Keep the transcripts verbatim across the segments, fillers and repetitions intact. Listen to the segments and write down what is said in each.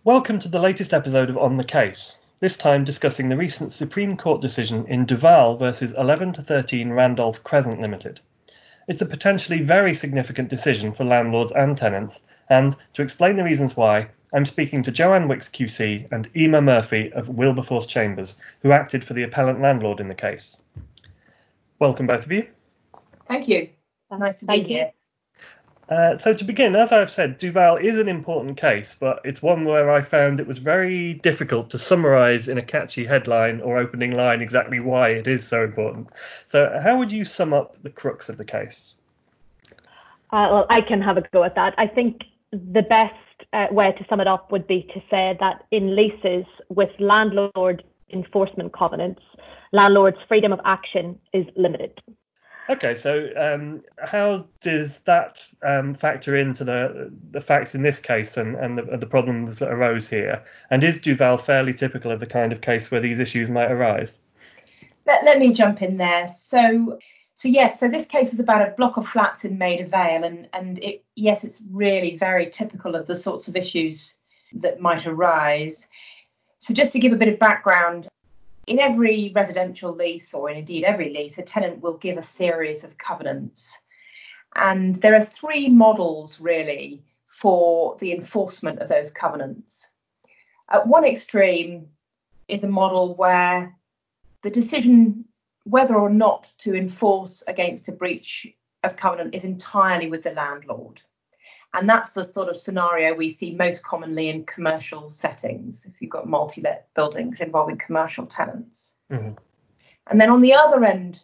Welcome to the latest episode of On the Case, this time discussing the recent Supreme Court decision in Duval versus eleven to thirteen Randolph Crescent Limited. It's a potentially very significant decision for landlords and tenants, and to explain the reasons why, I'm speaking to Joanne Wicks Q C and Emma Murphy of Wilberforce Chambers, who acted for the appellant landlord in the case. Welcome both of you. Thank you. Nice to be Thank you. here. Uh, so to begin, as I've said, Duval is an important case, but it's one where I found it was very difficult to summarise in a catchy headline or opening line exactly why it is so important. So how would you sum up the crux of the case? Uh, well, I can have a go at that. I think the best uh, way to sum it up would be to say that in leases with landlord enforcement covenants, landlord's freedom of action is limited. Okay, so um, how does that um, factor into the the facts in this case and, and the, the problems that arose here? And is Duval fairly typical of the kind of case where these issues might arise? Let, let me jump in there. So, so yes, so this case was about a block of flats in Maida Vale, and and it, yes, it's really very typical of the sorts of issues that might arise. So just to give a bit of background, in every residential lease, or indeed every lease, a tenant will give a series of covenants. And there are three models really for the enforcement of those covenants. At one extreme is a model where the decision whether or not to enforce against a breach of covenant is entirely with the landlord. And that's the sort of scenario we see most commonly in commercial settings, if you've got multi-let buildings involving commercial tenants. Mm-hmm. And then on the other end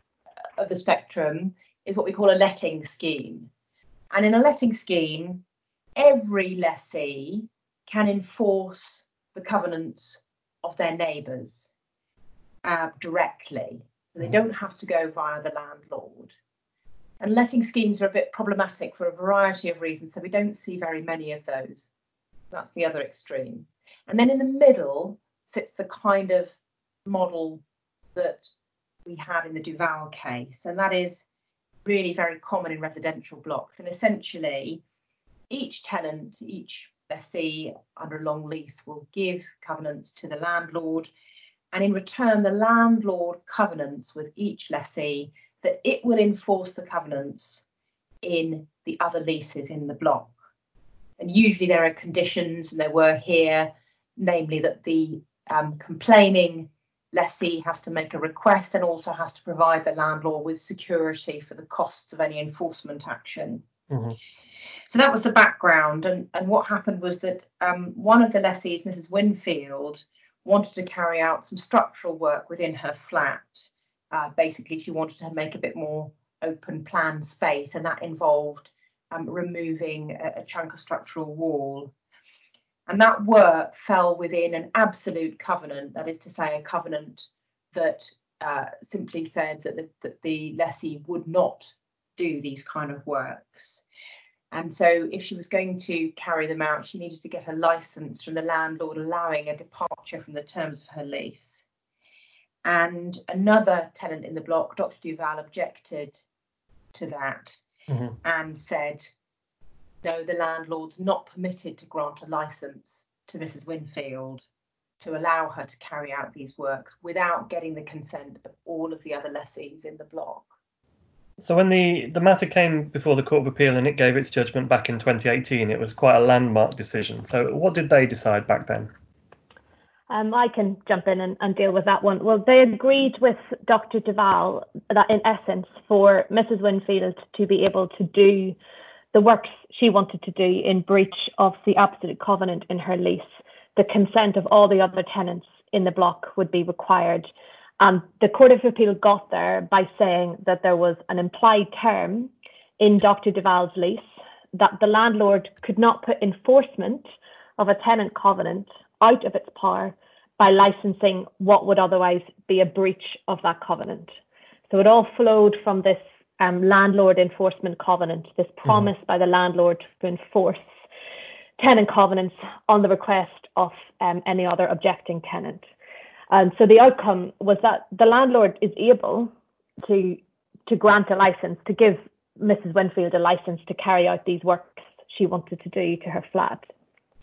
of the spectrum is what we call a letting scheme. And in a letting scheme, every lessee can enforce the covenants of their neighbours uh, directly. So they don't have to go via the landlord. And letting schemes are a bit problematic for a variety of reasons, so we don't see very many of those. That's the other extreme. And then in the middle sits the kind of model that we had in the Duval case, and that is really very common in residential blocks. And essentially, each tenant, each lessee under a long lease will give covenants to the landlord, and in return, the landlord covenants with each lessee that it will enforce the covenants in the other leases in the block. And usually there are conditions, and there were here, namely that the um, complaining lessee has to make a request and also has to provide the landlord with security for the costs of any enforcement action. Mm-hmm. So that was the background. And, and what happened was that um, one of the lessees, Missus Winfield, wanted to carry out some structural work within her flat. Uh, basically, she wanted to make a bit more open plan space, and that involved um, removing a, a chunk of structural wall. And that work fell within an absolute covenant, that is to say, a covenant that uh, simply said that the, that the lessee would not do these kind of works. And so if she was going to carry them out, she needed to get a license from the landlord allowing a departure from the terms of her lease. And another tenant in the block, Doctor Duval, objected to that Mm-hmm. and said, no, the landlord's not permitted to grant a licence to Missus Winfield to allow her to carry out these works without getting the consent of all of the other lessees in the block. So when the, the matter came before the Court of Appeal and it gave its judgment back in twenty eighteen, it was quite a landmark decision. So what did they decide back then? Um, I can jump in and, and deal with that one. Well, they agreed with Doctor Duval that in essence for Missus Winfield to be able to do the works she wanted to do in breach of the absolute covenant in her lease, the consent of all the other tenants in the block would be required. And the Court of Appeal got there by saying that there was an implied term in Doctor Duval's lease that the landlord could not put enforcement of a tenant covenant out of its power by licensing what would otherwise be a breach of that covenant. So it all flowed from this um, landlord enforcement covenant, this promise mm-hmm. by the landlord to enforce tenant covenants on the request of um, any other objecting tenant. And so the outcome was that the landlord is able to to grant a license, to give Missus Winfield a license to carry out these works she wanted to do to her flat.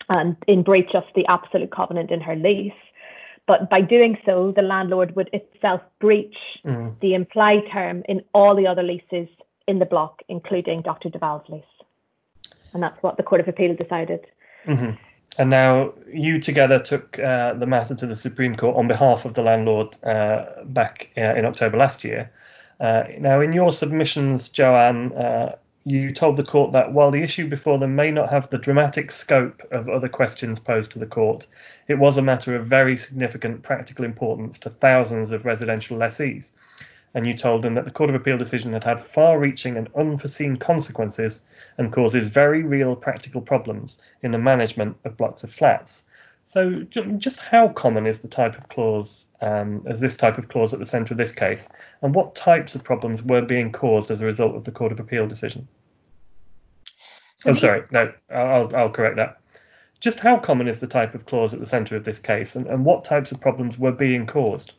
and in breach of the absolute covenant in her lease. But by doing so, the landlord would itself breach mm. the implied term in all the other leases in the block, including Doctor Duval's lease. And that's what the Court of Appeal decided. Mm-hmm. And now you together took uh, the matter to the Supreme Court on behalf of the landlord uh, back uh, in October last year. Uh, now, in your submissions, Joanne, uh, you told the court that while the issue before them may not have the dramatic scope of other questions posed to the court, it was a matter of very significant practical importance to thousands of residential lessees. And you told them that the Court of Appeal decision had had far-reaching and unforeseen consequences and causes very real practical problems in the management of blocks of flats. So just how common is the type of clause, um, as this type of clause at the centre of this case, and what types of problems were being caused as a result of the Court of Appeal decision? So oh, these... sorry, no, I'll, I'll correct that. Just how common is the type of clause at the centre of this case, and, and what types of problems were being caused?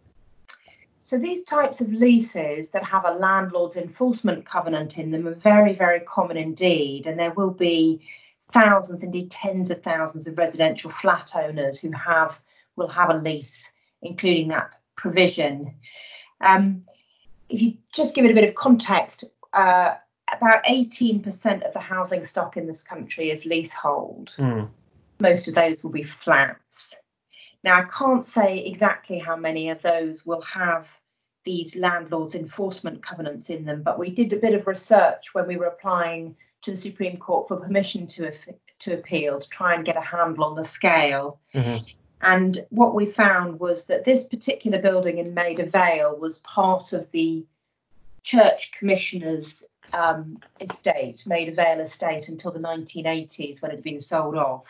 So these types of leases that have a landlord's enforcement covenant in them are very, very common indeed, and there will be thousands, indeed tens of thousands of residential flat owners who have will have a lease, including that provision. Um, if you just give it a bit of context, uh, about eighteen percent of the housing stock in this country is leasehold. Mm. Most of those will be flats. Now, I can't say exactly how many of those will have these landlords' enforcement covenants in them, but we did a bit of research when we were applying to the Supreme Court for permission to to appeal to try and get a handle on the scale. Mm-hmm. And what we found was that this particular building in Maida Vale was part of the Church Commissioner's um, estate, Maida Vale estate, until the nineteen eighties when it had been sold off.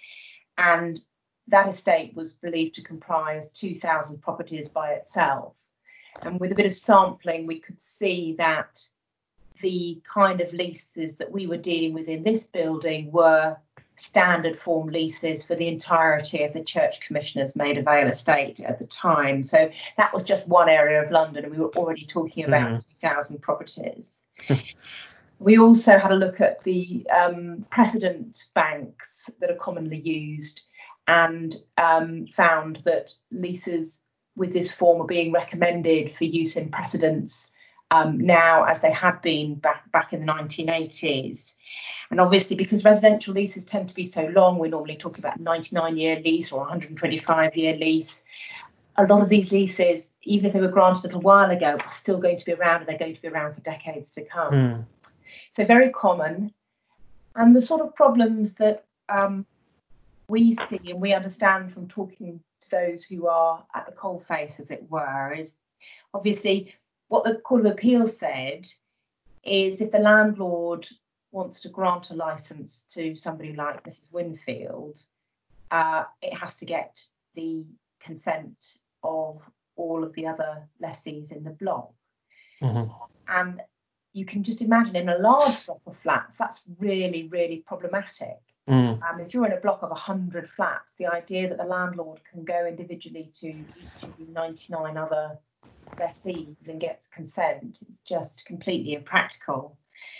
And that estate was believed to comprise two thousand properties by itself. And with a bit of sampling, we could see that the kind of leases that we were dealing with in this building were standard form leases for the entirety of the Church Commissioner's Maida Vale estate at the time. So that was just one area of London, and we were already talking about mm-hmm. two thousand properties. We also had a look at the um, precedent banks that are commonly used, and um, found that leases with this form are being recommended for use in precedents um, now as they had been back back in the nineteen eighties. And obviously, because residential leases tend to be so long, we're normally talking about a ninety-nine year lease or one hundred twenty-five year lease. A lot of these leases, even if they were granted a little while ago, are still going to be around, and they're going to be around for decades to come. Mm. So very common. And the sort of problems that um, we see and we understand from talking to those who are at the coalface, as it were, is obviously what the Court of Appeal said is if the landlord wants to grant a licence to somebody like Missus Winfield, uh, it has to get the consent of all of the other lessees in the block. Mm-hmm. And you can just imagine in a large block of flats, that's really, really problematic. Mm. Um, if you're in a block of one hundred flats, the idea that the landlord can go individually to each of the ninety-nine other lessees and get consent is just completely impractical.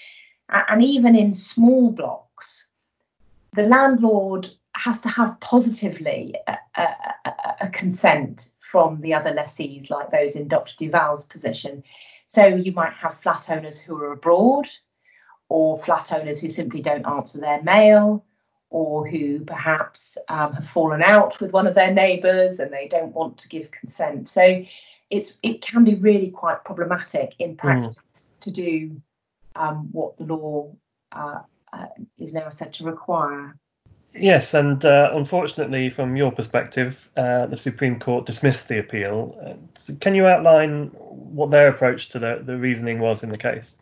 And even in small blocks, the landlord has to have positively a, a, a, a consent from the other lessees, like those in Doctor Duval's position. So you might have flat owners who are abroad, or flat owners who simply don't answer their mail, or who perhaps um, have fallen out with one of their neighbours and they don't want to give consent. So it's it can be really quite problematic in practice mm. to do um, what the law uh, uh, is now said to require. Yes, and uh, unfortunately, from your perspective, uh, the Supreme Court dismissed the appeal. Uh, so can you outline what their approach to the, the reasoning was in the case?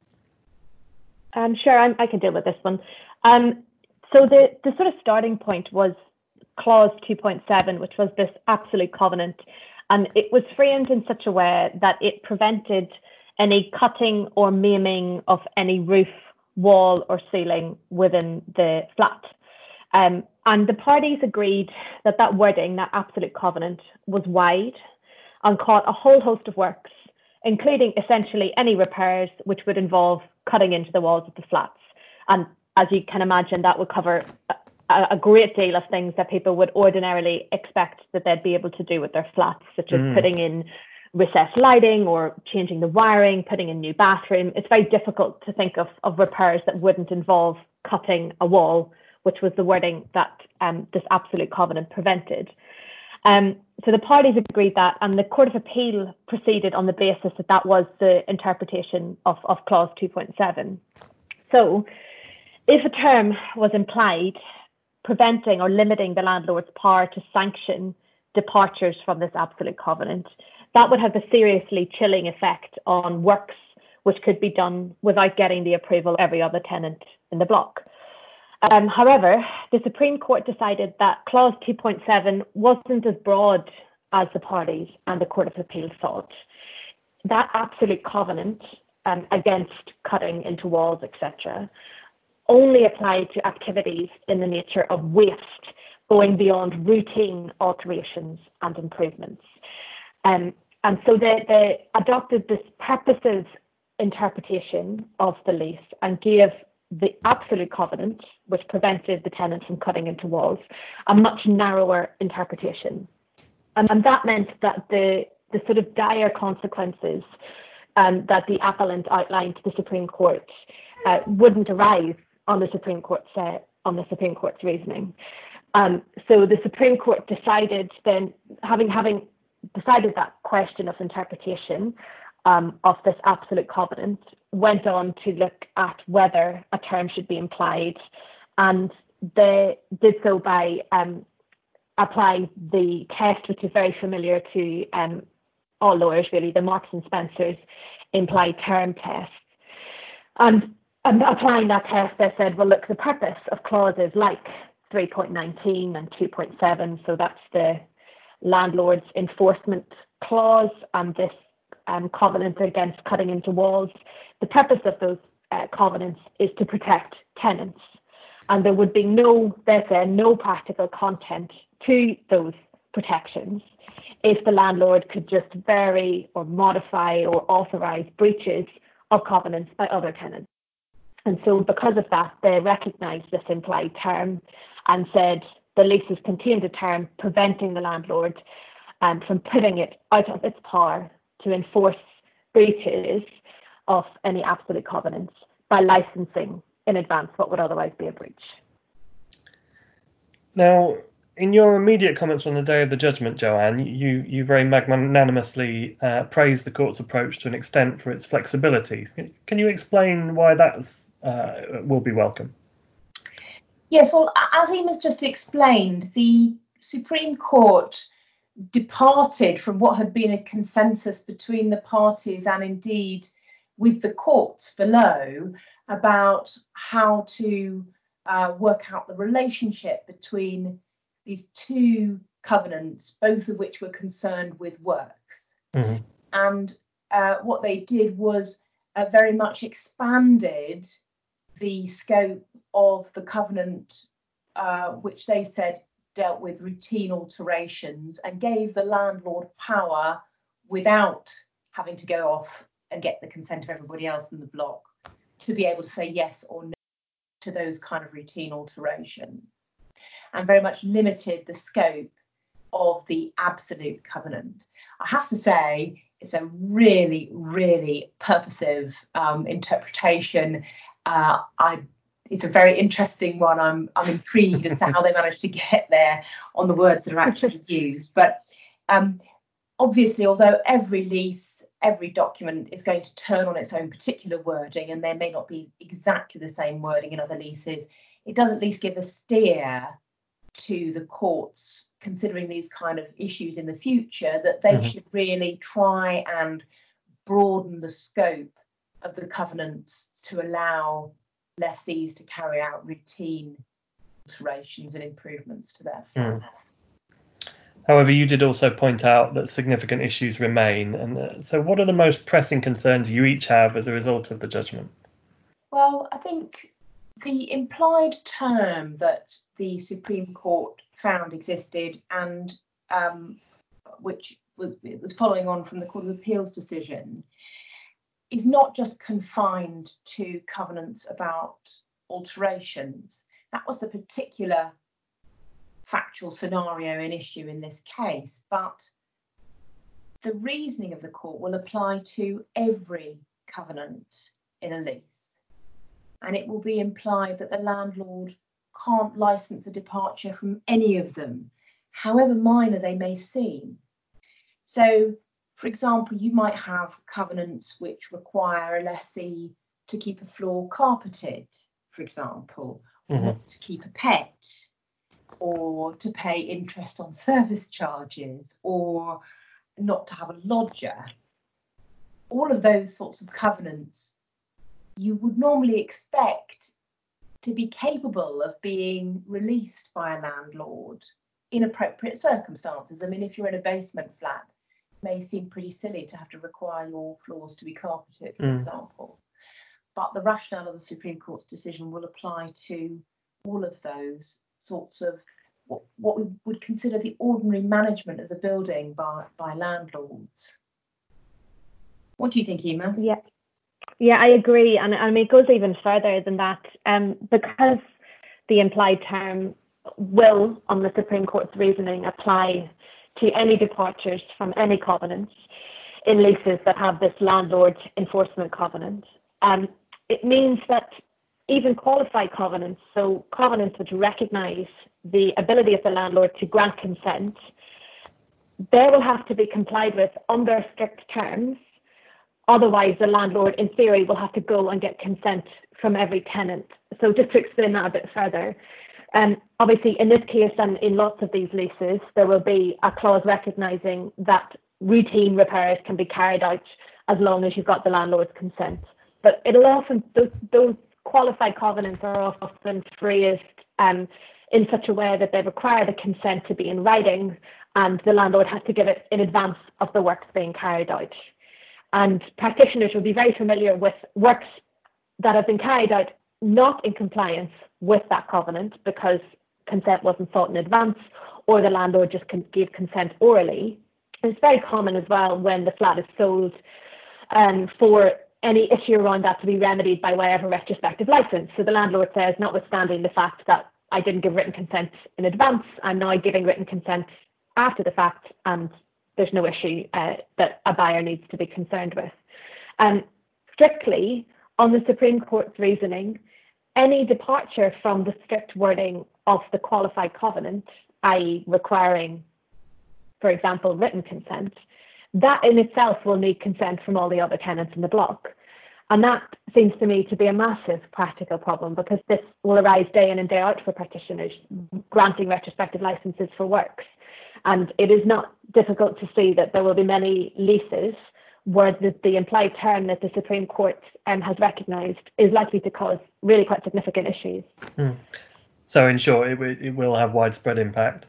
Um, sure, I, I can deal with this one. Um, so the, the sort of starting point was clause two point seven, which was this absolute covenant. And it was framed in such a way that it prevented any cutting or maiming of any roof, wall or ceiling within the flat. Um, and the parties agreed that that wording, that absolute covenant, was wide and caught a whole host of works, including essentially any repairs which would involve cutting into the walls of the flats. And as you can imagine, that would cover a, a great deal of things that people would ordinarily expect that they'd be able to do with their flats, such as mm. putting in recessed lighting or changing the wiring, putting in new bathroom. It's very difficult to think of, of repairs that wouldn't involve cutting a wall, which was the wording that um, this absolute covenant prevented. Um, so the parties agreed that, and the Court of Appeal proceeded on the basis that that was the interpretation of, of clause two point seven. So if a term was implied preventing or limiting the landlord's power to sanction departures from this absolute covenant, that would have a seriously chilling effect on works which could be done without getting the approval of every other tenant in the block. Um, however, the Supreme Court decided that clause two point seven wasn't as broad as the parties and the Court of Appeal thought. That absolute covenant um, against cutting into walls, et cetera, only applied to activities in the nature of waste, going beyond routine alterations and improvements. Um, and so they, they adopted this purposes interpretation of the lease and gave the absolute covenant, which prevented the tenant from cutting into walls, a much narrower interpretation. And, and that meant that the, the sort of dire consequences um, that the appellant outlined to the Supreme Court uh, wouldn't arise on the Supreme Court's uh, on the Supreme Court's reasoning. Um, so the Supreme Court decided then, having having decided that question of interpretation um, of this absolute covenant, went on to look at whether a term should be implied, and they did so by um, applying the test, which is very familiar to um, all lawyers, really, the Marks and Spencer's implied term test. And, and applying that test, they said, well, look, the purpose of clauses like three point nineteen and two point seven, so that's the landlord's enforcement clause and this um, covenant against cutting into walls. The purpose of those uh, covenants is to protect tenants, and there would be no, they say, no practical content to those protections if the landlord could just vary or modify or authorize breaches of covenants by other tenants. And so because of that, they recognised this implied term and said the leases contained a term preventing the landlord um, from putting it out of its power to enforce breaches of any absolute covenants by licensing in advance what would otherwise be a breach. Now, in your immediate comments on the day of the judgment, Joanne, you, you very magnanimously uh, praised the court's approach to an extent for its flexibility. Can, can you explain why that uh, will be welcome? Yes, well, as Eamon's just explained, the Supreme Court departed from what had been a consensus between the parties and indeed with the courts below about how to uh, work out the relationship between these two covenants, both of which were concerned with works. Mm-hmm. And uh, what they did was uh, very much expanded the scope of the covenant, uh, which they said dealt with routine alterations and gave the landlord power without having to go off and get the consent of everybody else in the block to be able to say yes or no to those kind of routine alterations, and very much limited the scope of the absolute covenant. I have to say it's a really, really purposive um, interpretation. Uh, I It's a very interesting one. I'm I'm intrigued as to how they managed to get there on the words that are actually used. But um, obviously, although every lease, every document is going to turn on its own particular wording, and there may not be exactly the same wording in other leases, it does at least give a steer to the courts considering these kind of issues in the future, that they mm-hmm. should really try and broaden the scope of the covenants to allow lessees to carry out routine alterations and improvements to their flats. Mm. However, you did also point out that significant issues remain. And uh, so what are the most pressing concerns you each have as a result of the judgment? Well, I think the implied term that the Supreme Court found existed, and um, which was, it was following on from the Court of Appeal's decision, is not just confined to covenants about alterations. That was the particular factual scenario and issue in this case, but the reasoning of the court will apply to every covenant in a lease, and it will be implied that the landlord can't license a departure from any of them, however minor they may seem. So, for example, you might have covenants which require a lessee to keep a floor carpeted, for example, Mm-hmm. or to keep a pet, or to pay interest on service charges, or not to have a lodger. All of those sorts of covenants you would normally expect to be capable of being released by a landlord in appropriate circumstances. I mean, if you're in a basement flat, it may seem pretty silly to have to require your floors to be carpeted, for Mm. example. But the rationale of the Supreme Court's decision will apply to all of those sorts of what, what we would consider the ordinary management of the building by, by landlords. What do you think, Emma? Yeah, yeah, I agree, and I mean it goes even further than that. Um, because the implied term will, on the Supreme Court's reasoning, apply to any departures from any covenants in leases that have this landlord enforcement covenant. Um, it means that even qualified covenants, so covenants which recognise the ability of the landlord to grant consent, they will have to be complied with under strict terms. Otherwise, the landlord, in theory, will have to go and get consent from every tenant. So just to explain that a bit further, um, obviously, in this case and in lots of these leases, there will be a clause recognising that routine repairs can be carried out as long as you've got the landlord's consent. But it'll often, those, those qualified covenants are often phrased um, in such a way that they require the consent to be in writing, and the landlord has to give it in advance of the works being carried out. And practitioners will be very familiar with works that have been carried out not in compliance with that covenant because consent wasn't sought in advance, or the landlord just gave consent orally. And it's very common as well when the flat is sold um, for any issue around that to be remedied by way of a retrospective license. So the landlord says, notwithstanding the fact that I didn't give written consent in advance, I'm now giving written consent after the fact, and there's no issue uh, that a buyer needs to be concerned with. Um, strictly, on the Supreme Court's reasoning, any departure from the strict wording of the qualified covenant, that is requiring, for example, written consent, that in itself will need consent from all the other tenants in the block. And that seems to me to be a massive practical problem, because this will arise day in and day out for practitioners granting retrospective licenses for works. And it is not difficult to see that there will be many leases where the, the implied term that the Supreme Court um, has recognised is likely to cause really quite significant issues. Mm. So in short, it, w- it will have widespread impact.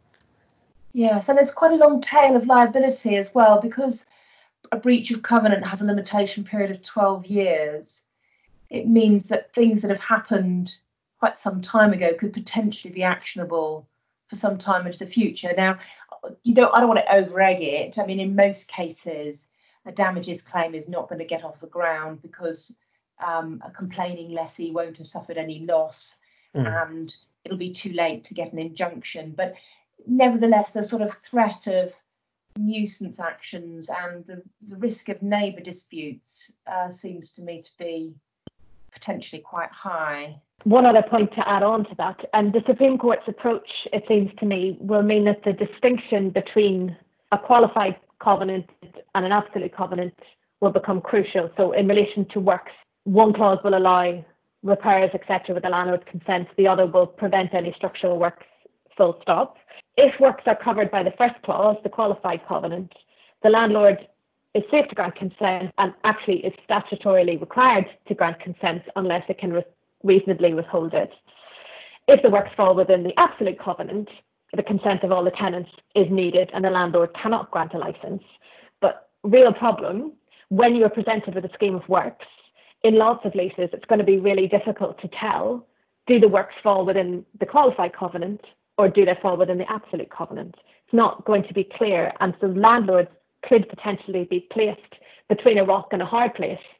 Yes, and there's quite a long tail of liability as well, because a breach of covenant has a limitation period of twelve years. It means that things that have happened quite some time ago could potentially be actionable for some time into the future. Now, you don't, I don't want to over-egg it. I mean, in most cases, a damages claim is not going to get off the ground because um, a complaining lessee won't have suffered any loss, mm. and it'll be too late to get an injunction. But nevertheless, the sort of threat of nuisance actions and the, the risk of neighbour disputes uh, seems to me to be potentially quite high. One other point to add on to that, and the Supreme Court's approach, it seems to me, will mean that the distinction between a qualified covenant and an absolute covenant will become crucial. So in relation to works, one clause will allow repairs, et cetera, with the landlord's consent. The other will prevent any structural works, full stop. If works are covered by the first clause, the qualified covenant, the landlord is safe to grant consent and actually is statutorily required to grant consent unless it can re- reasonably withhold it. If the works fall within the absolute covenant, the consent of all the tenants is needed and the landlord cannot grant a license. But real problem, when you are presented with a scheme of works, in lots of leases, it's going to be really difficult to tell, do the works fall within the qualified covenant or do they fall within the absolute covenant? It's not going to be clear, and so landlords could potentially be placed between a rock and a hard place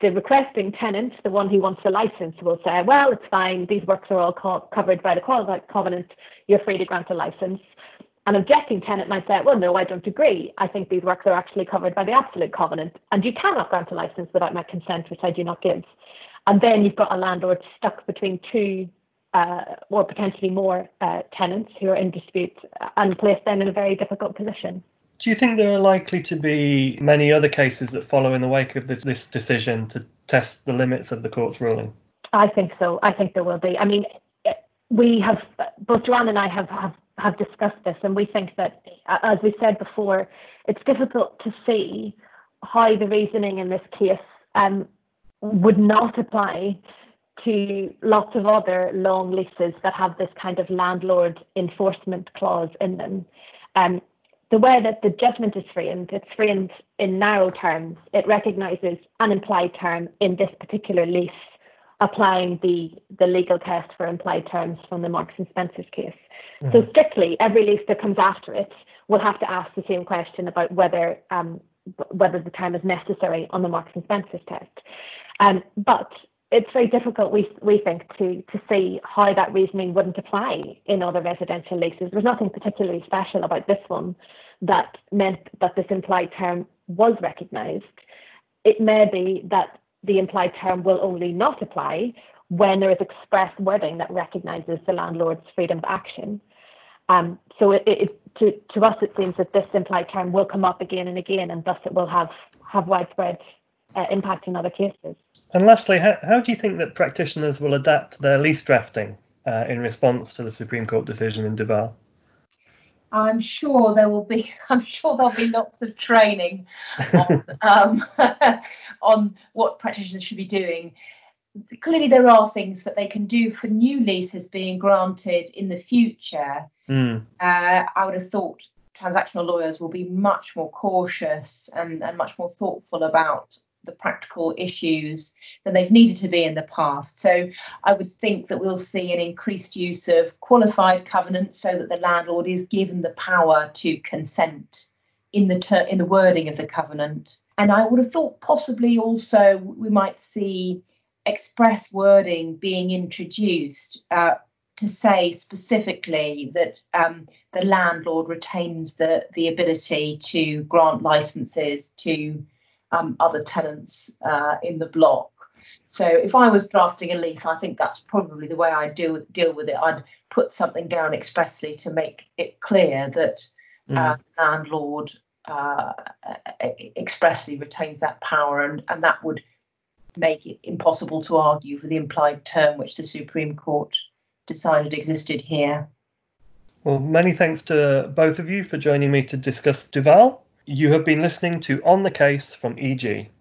the requesting tenant, the one who wants the license, will say, well, it's fine, these works are all co- covered by the qualified covenant, you're free to grant a license. An objecting tenant might say, well, no, I don't agree. I think these works are actually covered by the absolute covenant, and you cannot grant a license without my consent, which I do not give. And then you've got a landlord stuck between two uh, or potentially more uh, tenants who are in dispute and placed then in a very difficult position. Do you think there are likely to be many other cases that follow in the wake of this, this decision to test the limits of the court's ruling? I think so. I think there will be. I mean, we have, both Joanne and I have, have, have discussed this, and we think that, as we said before, it's difficult to see how the reasoning in this case um, would not apply to lots of other long leases that have this kind of landlord enforcement clause in them. Um, the way that the judgment is framed, it's framed in narrow terms. It recognises an implied term in this particular lease, applying the, the legal test for implied terms from the Marks and Spencer's case. Mm-hmm. So strictly, every lease that comes after it will have to ask the same question about whether um, whether the term is necessary on the Marks and Spencer's test. Um, but it's very difficult, we we think, to to see how that reasoning wouldn't apply in other residential leases. There's nothing particularly special about this one that meant that this implied term was recognised. It may be that the implied term will only not apply when there is express wording that recognises the landlord's freedom of action. Um, so it, it, to, to us, it seems that this implied term will come up again and again, and thus it will have, have widespread uh, impact in other cases. And lastly, how, how do you think that practitioners will adapt their lease drafting uh, in response to the Supreme Court decision in Duval? I'm sure there will be. I'm sure there'll be lots of training on, um, on what practitioners should be doing. Clearly, there are things that they can do for new leases being granted in the future. Mm. Uh, I would have thought transactional lawyers will be much more cautious and, and much more thoughtful about the practical issues than they've needed to be in the past. So I would think that we'll see an increased use of qualified covenants so that the landlord is given the power to consent in the ter- in the wording of the covenant. And I would have thought possibly also we might see express wording being introduced uh, to say specifically that um, the landlord retains the, the ability to grant licenses to Um, other tenants uh, in the block. So if I was drafting a lease, I think that's probably the way I'd deal, deal with it. I'd put something down expressly to make it clear that mm. uh, the landlord uh, expressly retains that power, and, and that would make it impossible to argue for the implied term which the Supreme Court decided existed here. Well, many thanks to both of you for joining me to discuss Duval. You have been listening to On the Case from E G.